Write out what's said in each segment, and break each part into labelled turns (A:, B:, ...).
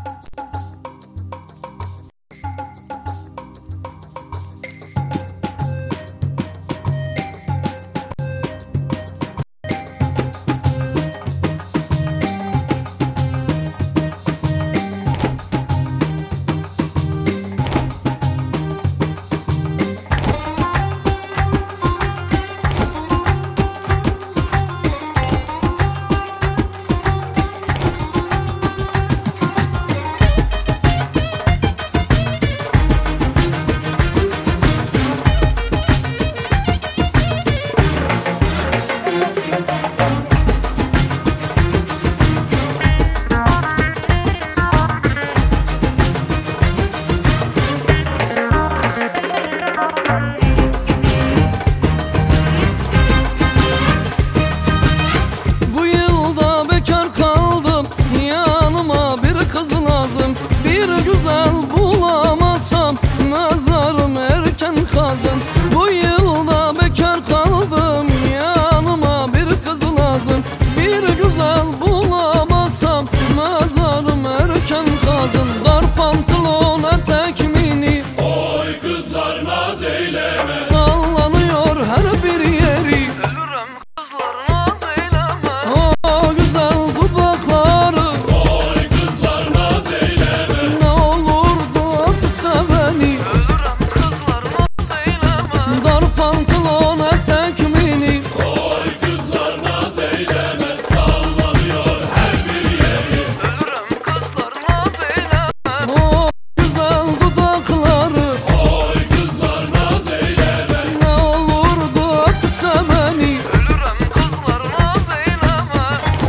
A: nazarım erken kazın. Bu yılda bekar kaldım, yanıma bir kız lazım. Bir güzel bulamazsam nazarım erken kazın. Dar pantolon etek mini,
B: oy kızlar naz eyleme,
A: sallanıyor her bir yeri.
C: Ölürüm kızlar naz eyleme.
A: O güzel dudakları,
B: oy kızlar naz eyleme,
A: ne olurdu öpse beni.
C: Ölürüm kızlar naz eyleme.
A: Dar pantolon etek mini,
B: oy kızlar naz eyleme, sallanıyor her bir yeri.
C: Ölürüm kızlar naz eyleme.
A: o güzel dudakları,
B: Oy kızlar naz eyleme,
A: ne olurdu öpse beni.
C: Ölürüm kızlar naz eyleme.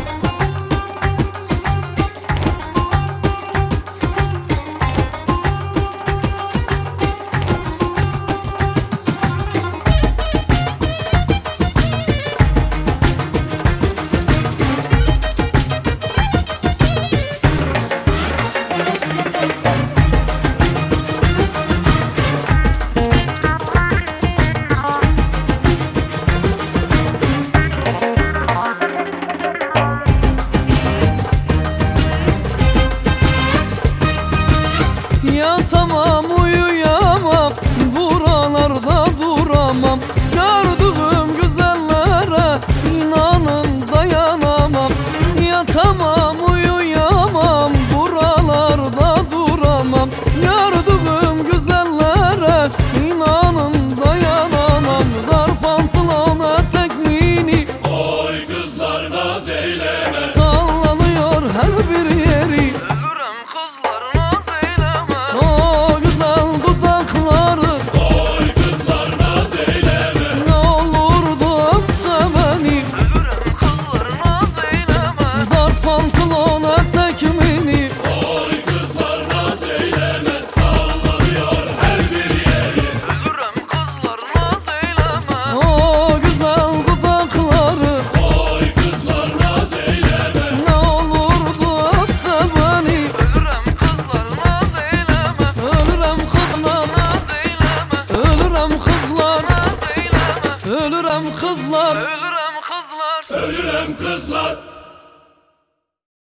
A: Yatamam, uyuyamam, buralarda duramam. Gördüğüm güzellere inanın dayanamam. Yatamam, uyuyamam, buralarda duramam. Gördüğüm güzellere inanın dayanamam. Dar pantolon etek mini,
B: oy kızlar naz eyleme,
A: sallanıyor her bir yeri.
C: Ölürüm kızlar naz eyleme.
A: O güzel dudakları,
B: oy kızlar naz eyleme,
A: ne olurdu öpse beni.
C: Ölürüm kızlar naz eyleme.
A: Dar pantolon etek mini,
B: oy kızlar naz eyleme, sallanıyor her bir yeri.
C: Ölürüm kızlar naz eyleme.
A: o güzel dudakları,
B: Oy kızlar naz eyleme,
A: ne olurdu öpse beni.
C: Ölürüm kızlar naz eyleme.
A: Ölürem kızlar,
C: Naz eyleme.
A: ölürem kızlar,
C: Naz eyleme.
A: ölürem kızlar.
C: Ölürüm kızlar.
B: ölürüm kızlar.